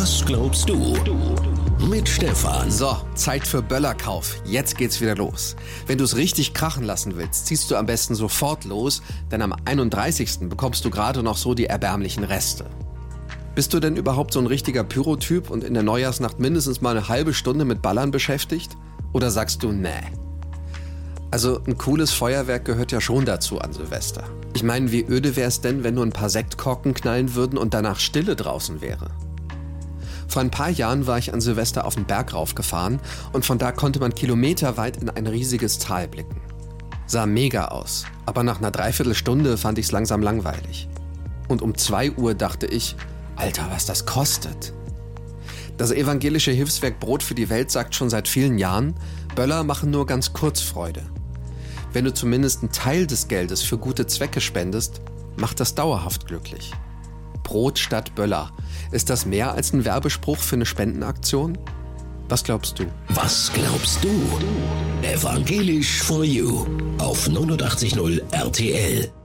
Was glaubst du? Mit Stefan. So, Zeit für Böllerkauf. Jetzt geht's wieder los. Wenn du es richtig krachen lassen willst, ziehst du am besten sofort los, denn am 31. bekommst du gerade noch so die erbärmlichen Reste. Bist du denn überhaupt so ein richtiger Pyrotyp und in der Neujahrsnacht mindestens mal eine halbe Stunde mit Ballern beschäftigt? Oder sagst du, nee? Also ein cooles Feuerwerk gehört ja schon dazu an Silvester. Ich meine, wie öde wär's denn, wenn nur ein paar Sektkorken knallen würden und danach Stille draußen wäre? Vor ein paar Jahren war ich an Silvester auf den Berg raufgefahren und von da konnte man kilometerweit in ein riesiges Tal blicken. Sah mega aus, aber nach einer Dreiviertelstunde fand ich's langsam langweilig. Und um 2 Uhr dachte ich, Alter, was das kostet. Das evangelische Hilfswerk Brot für die Welt sagt schon seit vielen Jahren, Böller machen nur ganz kurz Freude. Wenn du zumindest einen Teil des Geldes für gute Zwecke spendest, macht das dauerhaft glücklich. Brot statt Böller. Ist das mehr als ein Werbespruch für eine Spendenaktion? Was glaubst du? Was glaubst du? Evangelisch for You auf 89.0 RTL.